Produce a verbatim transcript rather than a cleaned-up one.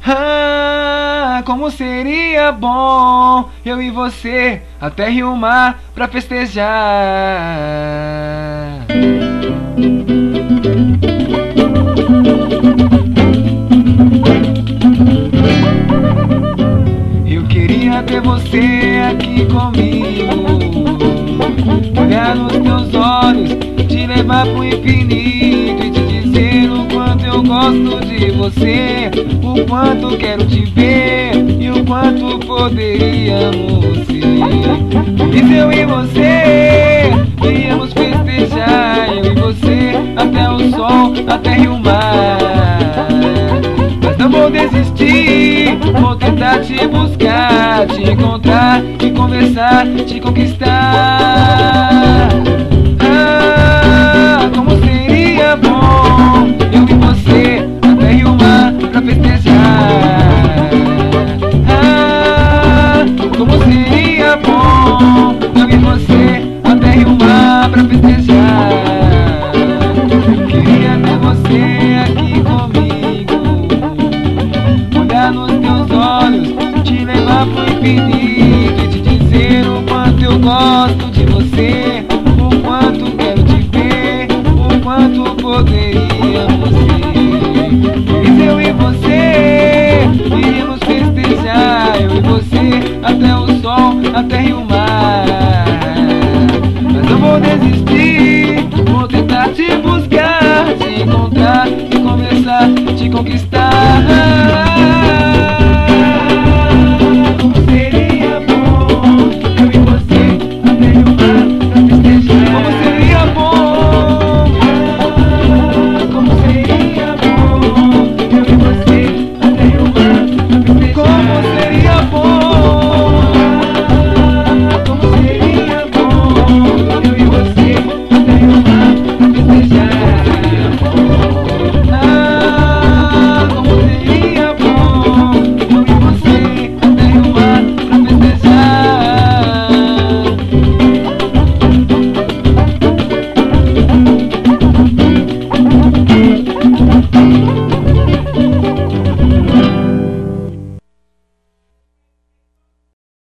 Ah, como seria bom eu e você, a terra e o mar pra festejar. Eu queria ter você aqui comigo, olhar nos teus olhos, te levar pro infinito e te dizer o quanto eu gosto de você, o quanto quero te ver e o quanto poderíamos ser. E se eu e você iríamos festejar, eu e você, até o sol, a terra e o mar. Mas não vou desistir, vou tentar te buscar, te encontrar, te conversar, te conquistar. Ah, como seria bom eu e você, a terra e o mar pra festejar. Ah, como seria bom eu e você, a terra e o mar pra festejar. Eu queria ter você aqui comigo, olhar nos teus olhos, te levar pro infinito e te dizer o quanto eu gosto de você, o quanto quero te ver, o quanto poderíamos ser. E se eu e você iríamos festejar, eu e você, até o sol, a terra e o mar. Mas eu vou desistir, vou tentar te buscar, te encontrar, te conversar, te conquistar.